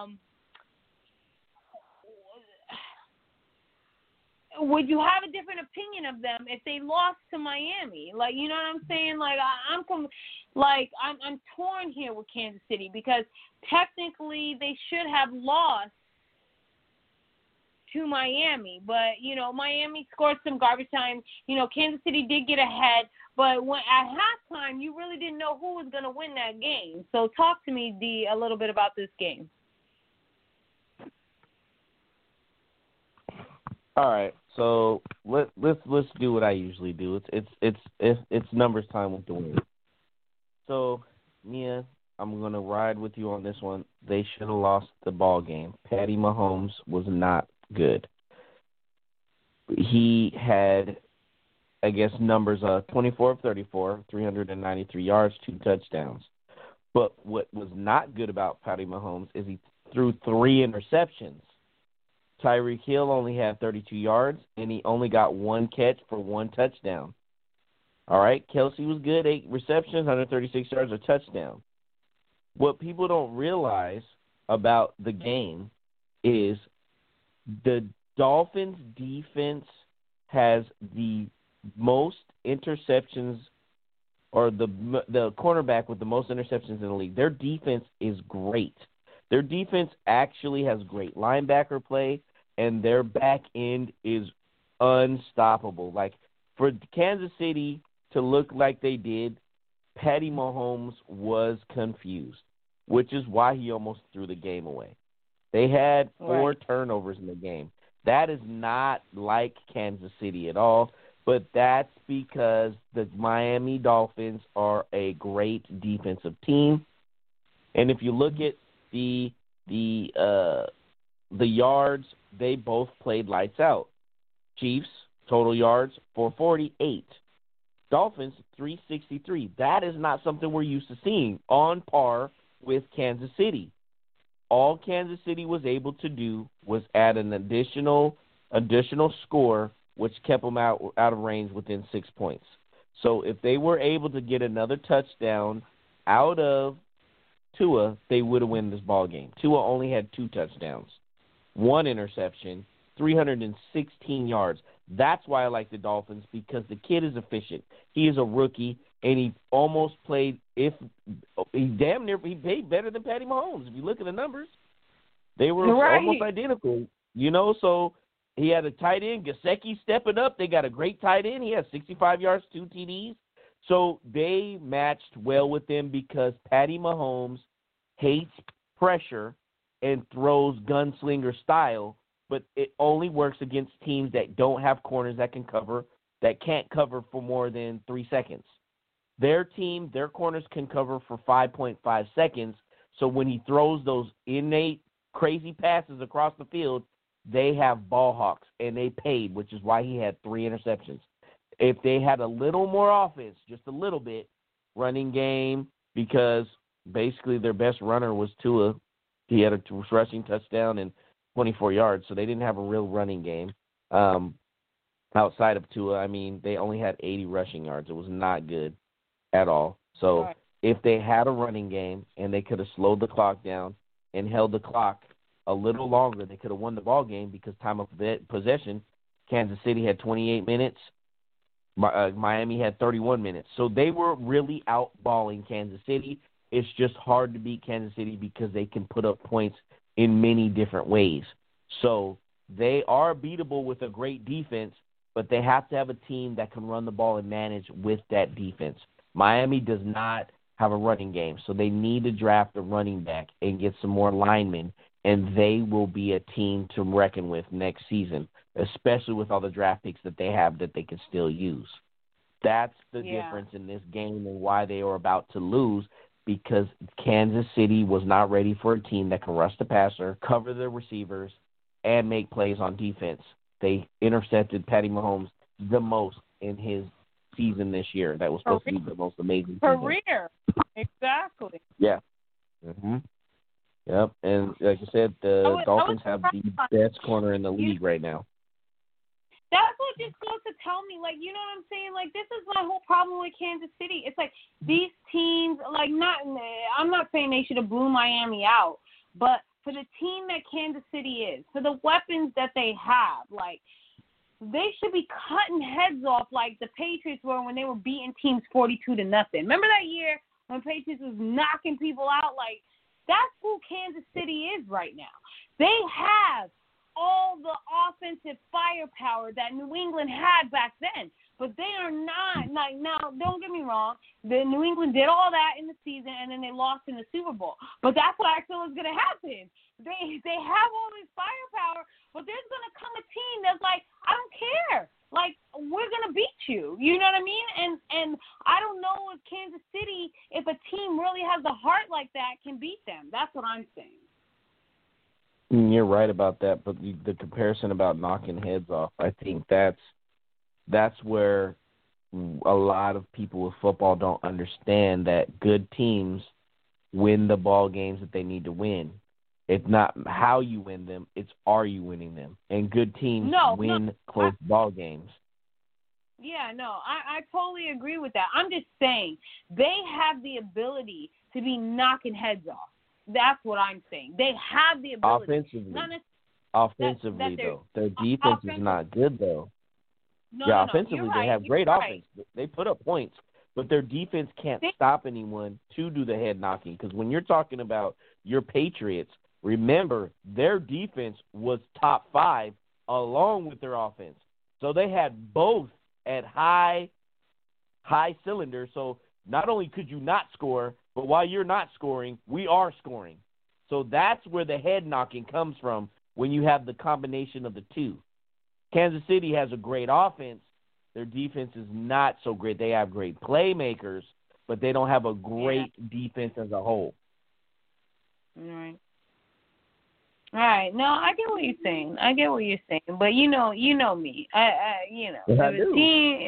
would you have a different opinion of them if they lost to Miami? You know what I'm saying? I'm torn here with Kansas City because technically they should have lost to Miami, but Miami scored some garbage time. Kansas City did get ahead, but at halftime you really didn't know who was going to win that game. So talk to me, D, a little bit about this game. All right, so let's do what I usually do. It's numbers time with the win. So Mia, I'm gonna ride with you on this one. They should have lost the ball game. Patty Mahomes was not good. He had I guess numbers 24 of 34, 393 yards, 2 touchdowns. But what was not good about Patty Mahomes is he threw 3 interceptions. Tyreek Hill only had 32 yards, and he only got 1 catch for 1 touchdown. All right, Kelsey was good, 8 receptions, 136 yards, a touchdown. What people don't realize about the game is the Dolphins' defense has the most interceptions, or the cornerback with the most interceptions in the league. Their defense is great. Their defense actually has great linebacker play, and their back end is unstoppable. Like, for Kansas City to look like they did, Patty Mahomes was confused, which is why he almost threw the game away. They had 4 turnovers in the game. That is not like Kansas City at all, but that's because the Miami Dolphins are a great defensive team. And if you look at the yards, they both played lights out. Chiefs, total yards, 448. Dolphins, 363. That is not something we're used to seeing, on par with Kansas City. All Kansas City was able to do was add an additional score, which kept them out of range within 6 points. So if they were able to get another touchdown out of Tua, they would have won this ball game. Tua only had 2 touchdowns, 1 interception, 316 yards. That's why I like the Dolphins, because the kid is efficient. He is a rookie, and he almost played he played better than Patty Mahomes. If you look at the numbers, they were almost identical. So he had a tight end, Gesicki stepping up. They got a great tight end. He has 65 yards, 2 TDs. So they matched well with them because Patty Mahomes hates pressure and throws gunslinger style, but it only works against teams that don't have corners that can't cover for more than 3 seconds. Their corners can cover for 5.5 seconds, so when he throws those innate crazy passes across the field, they have ball hawks, and they paid, which is why he had 3 interceptions. If they had a little more offense, just a little bit, running game, because basically their best runner was Tua. He had a rushing touchdown and 24 yards, so they didn't have a real running game. Outside of Tua, I mean, they only had 80 rushing yards. It was not good at all. So if they had a running game and they could have slowed the clock down and held the clock a little longer, they could have won the ball game, because time of possession, Kansas City had 28 minutes. Miami had 31 minutes. So they were really outballing Kansas City. It's just hard to beat Kansas City because they can put up points in many different ways. So they are beatable with a great defense, but they have to have a team that can run the ball and manage with that defense. Miami does not have a running game, so they need to draft a running back and get some more linemen, and they will be a team to reckon with next season, especially with all the draft picks that they have that they can still use. That's the difference in this game and why they are about to lose, because Kansas City was not ready for a team that can rush the passer, cover the receivers, and make plays on defense. They intercepted Patty Mahomes the most in his season this year. That was supposed to be the most amazing career. Exactly. Yeah. Yep. And like I said, the Dolphins have the best corner in the league right now. That's what just goes to tell me, like, you know what I'm saying? Like, this is my whole problem with Kansas City. It's like these teams, like, I'm not saying they should have blew Miami out, but for the team that Kansas City is, for the weapons that they have, like, they should be cutting heads off like the Patriots were when they were beating teams 42-0. Remember that year when Patriots was knocking people out? Like, that's who Kansas City is right now. They have all the offensive firepower that New England had back then, but they are not. Like, now, don't get me wrong, the New England did all that in the season, and then they lost in the Super Bowl. But that's what I feel is going to happen. They have all this firepower, but there's going to come a team that's like, I don't care. Like, we're going to beat you. You know what I mean? And I don't know if Kansas City, if a team really has a heart like that, can beat them. That's what I'm saying. You're right about that, but the comparison about knocking heads off, I think that's where a lot of people with football don't understand that good teams win the ball games that they need to win. It's not how you win them, it's are you winning them. And good teams win close ball games. Yeah, no, I totally agree with that. I'm just saying they have the ability to be knocking heads off. That's what I'm saying. They have the ability. Offensively, though. Their defense is not good, though. Offensively, they have great offense. They put up points, but their defense can't stop anyone to do the head knocking. Because when you're talking about your Patriots, remember, their defense was top 5 along with their offense. So they had both at high cylinder. So not only could you not score, but while you're not scoring, we are scoring. So that's where the head knocking comes from when you have the combination of the two. Kansas City has a great offense. Their defense is not so great. They have great playmakers, but they don't have a great defense as a whole. All right. No, I get what you're saying. But you know me. I do.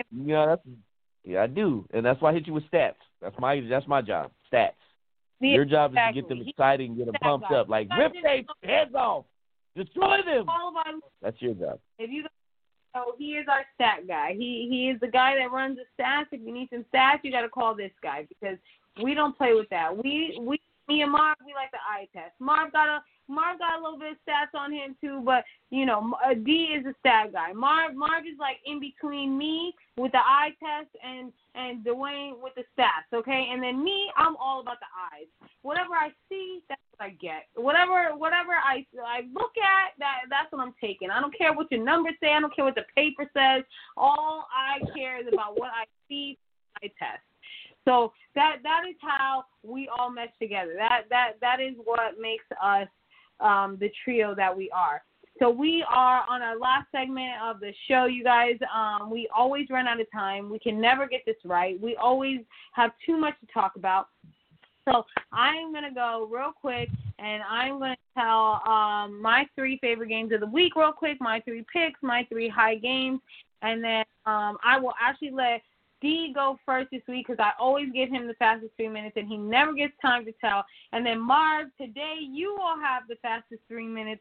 I do, and that's why I hit you with stats. That's my job. Stats. Your job is to get them excited and get them pumped up. Like rip their heads off, destroy them. That's your job. If you he is our stat guy. He is the guy that runs the stats. If you need some stats, you got to call this guy because we don't play with that. Me and Marv, we like the eye test. Marv got a little bit of stats on him too, but D is a stat guy. Marv is like in between me with the eye test and Dwayne with the stats, okay? And then me, I'm all about the eyes. Whatever I see, that's what I get. Whatever I look at, that's what I'm taking. I don't care what your numbers say. I don't care what the paper says. All I care is about what I see, I test. So that is how we all mesh together. That is what makes us the trio that we are. So we are on our last segment of the show, you guys. We always run out of time. We can never get this right. We always have too much to talk about. So I'm going to go real quick, and I'm going to tell my 3 favorite games of the week real quick, my 3 picks, my 3 high games, and then I will actually let D go first this week because I always give him the fastest 3 minutes, and he never gets time to tell. And then Marv, today you will have the fastest 3 minutes.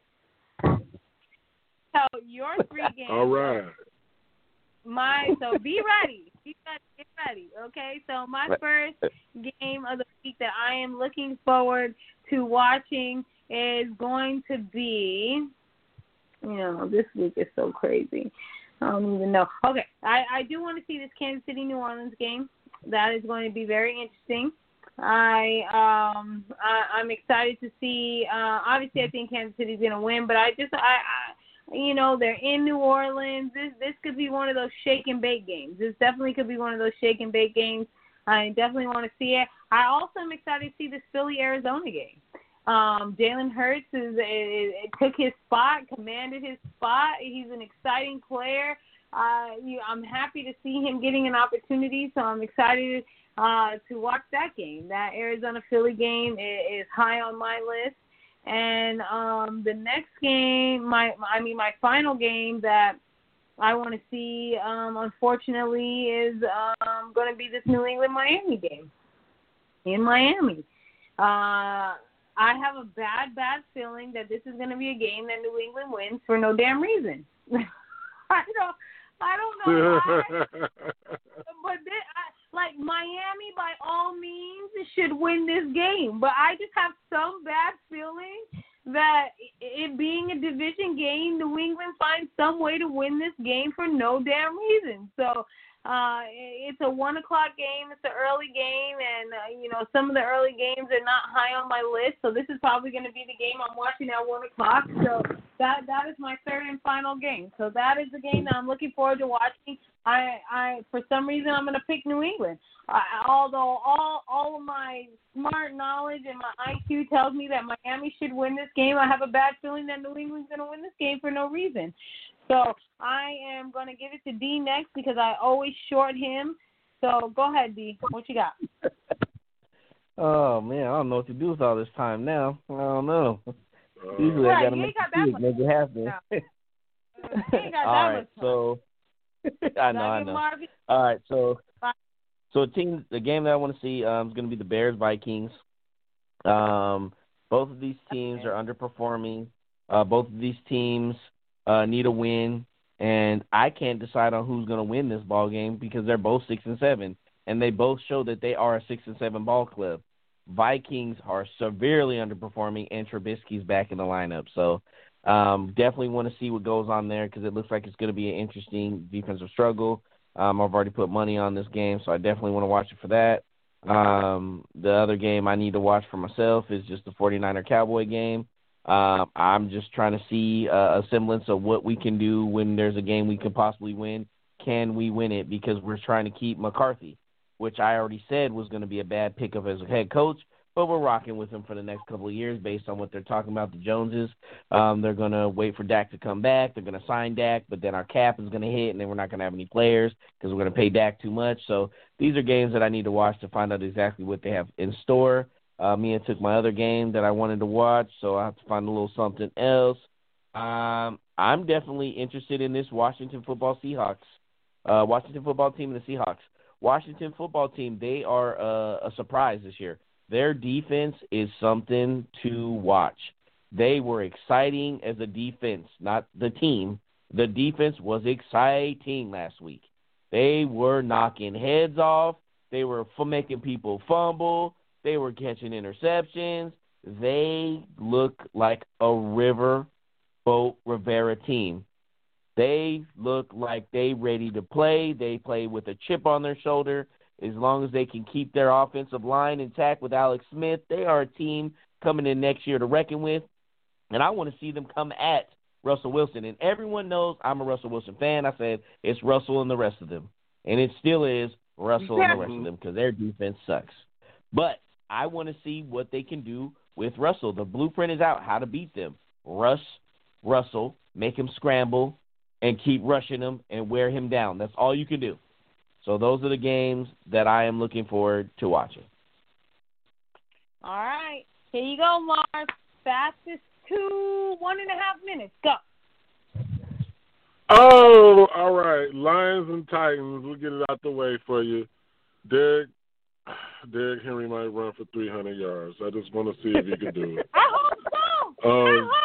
So your 3 games. All right. So be ready. Get ready. Okay. So my first game of the week that I am looking forward to watching is going to be. This week is so crazy. I don't even know. Okay, I do want to see this Kansas City New Orleans game. That is going to be very interesting. I'm excited to see. Obviously, I think Kansas City's going to win, but they're in New Orleans. This could be one of those shake and bake games. This definitely could be one of those shake and bake games. I definitely want to see it. I also am excited to see this Philly-Arizona game. Jalen Hurts took his spot, commanded his spot. He's an exciting player. I'm happy to see him getting an opportunity, so I'm excited to watch that game. That Arizona-Philly game is high on my list. And the next game, my final game that I want to see, unfortunately, is going to be this New England-Miami game in Miami. I have a bad feeling that this is going to be a game that New England wins for no damn reason. I don't know why, but Miami by all means should win this game. But I just have some bad feeling that it being a division game, New England finds some way to win this game for no damn reason. So it's a 1:00 game. It's an early game, and some of the early games are not high on my list. So this is probably going to be the game I'm watching at 1:00. So that is my third and final game. So that is the game that I'm looking forward to watching. I for some reason I'm going to pick New England. Although all of my smart knowledge and my IQ tells me that Miami should win this game, I have a bad feeling that New England's going to win this game for no reason. So I am going to give it to D next because I always short him. So go ahead, D. What you got? Oh, man, I don't know what to do with all this time now. I don't know. Usually I got to make it happen. All right, so I know. Marvin. All right, so the game that I want to see is going to be the Bears-Vikings. Both of these teams are underperforming. Both of these teams need a win, and I can't decide on who's going to win this ball game because they're both 6-7, and they both show that they are a 6-7 ball club. Vikings are severely underperforming, and Trubisky's back in the lineup. So definitely want to see what goes on there because it looks like it's going to be an interesting defensive struggle. I've already put money on this game, so I definitely want to watch it for that. The other game I need to watch for myself is just the 49er-Cowboy game. I'm just trying to see a semblance of what we can do when there's a game we could possibly win. Can we win it? Because we're trying to keep McCarthy, which I already said was going to be a bad pickup as a head coach, but we're rocking with him for the next couple of years based on what they're talking about, the Joneses. They're going to wait for Dak to come back. They're going to sign Dak, but then our cap is going to hit, and then we're not going to have any players because we're going to pay Dak too much. So these are games that I need to watch to find out exactly what they have in store. Mia took my other game that I wanted to watch, so I have to find a little something else. I'm definitely interested in this Washington football team and the Seahawks. Washington football team, they are a surprise this year. Their defense is something to watch. They were exciting as a defense, not the team. The defense was exciting last week. They were knocking heads off. They were making people fumble. They were catching interceptions. They look like a Riverboat Rivera team. They look like they ready to play. They play with a chip on their shoulder. As long as they can keep their offensive line intact with Alex Smith, they are a team coming in next year to reckon with. And I want to see them come at Russell Wilson. And everyone knows I'm a Russell Wilson fan. I said it's Russell and the rest of them. And it still is Russell and the rest of them because their defense sucks. But I want to see what they can do with Russell. The blueprint is out, how to beat them. Russell, make him scramble, and keep rushing him and wear him down. That's all you can do. So those are the games that I am looking forward to watching. All right. Here you go, Marv. Fastest 1.5 minutes. Go. Oh, all right. Lions and Titans. We'll get it out the way for you. Derrick Henry might run for 300 yards. I just want to see if he can do it. I hope so. I hope so.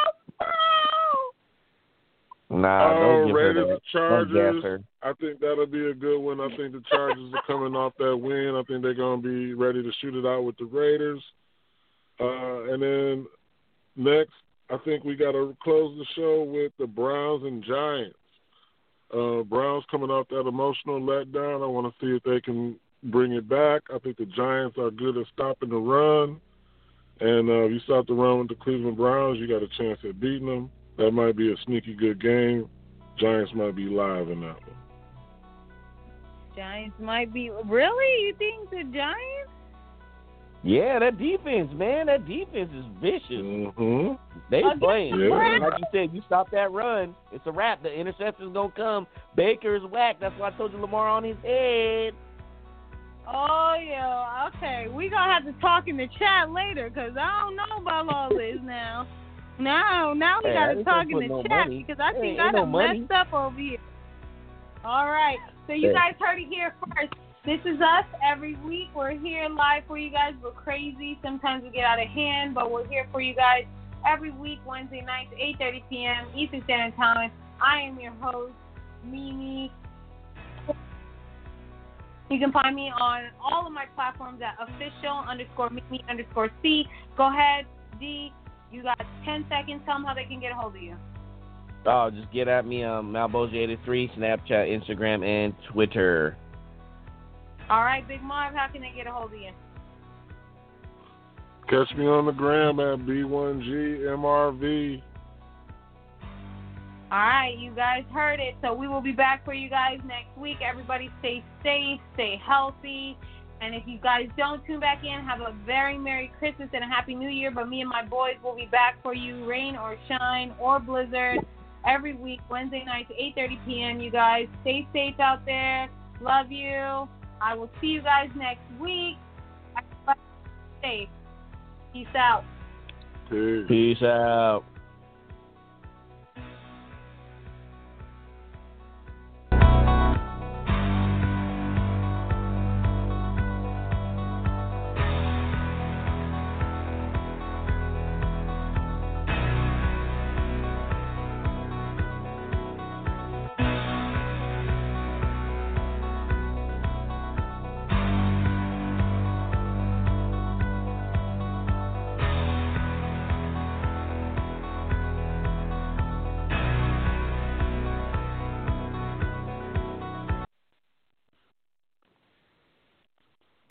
Nah, don't Raiders, Chargers. I think that'll be a good one. I think the Chargers are coming off that win. I think they're going to be ready to shoot it out with the Raiders. And then next, I think we got to close the show with the Browns and Giants. Browns coming off that emotional letdown. I want to see if they can bring it back. I think the Giants are good at stopping the run. And if you stop the run with the Cleveland Browns, you got a chance at beating them. That might be a sneaky good game. Giants might be live in that one. Giants might be. Really? You think the Giants? Yeah, that defense, man. That defense is vicious. Mm-hmm. They playing. Yeah. Like you said, you stop that run, it's a wrap. The interception's going to come. Baker's whack. That's why I told you Lamar on his head. Oh, yeah. Okay. We're going to have to talk in the chat later because I don't know about all this now. Now we got to talk in the chat because I think I done messed up over here. All right. So you guys heard it here first. This is us every week. We're here live for you guys. We're crazy. Sometimes we get out of hand, but we're here for you guys every week, Wednesday nights, 8:30 p.m. Eastern Standard Time. I am your host, Mimi. You can find me on all of my platforms at official_Mimi_C. Go ahead, D. You got 10 seconds. Tell them how they can get a hold of you. Oh, just get at me on Malboja83, Snapchat, Instagram, and Twitter. All right, Big Marv, how can they get a hold of you? Catch me on the gram at B1GMRV. All right, you guys heard it. So we will be back for you guys next week. Everybody stay safe, stay healthy. And if you guys don't tune back in, have a very Merry Christmas and a Happy New Year. But me and my boys will be back for you, rain or shine or blizzard, every week, Wednesday nights, 8:30 p.m. You guys stay safe out there. Love you. I will see you guys next week. Everybody stay safe. Peace out. Peace out.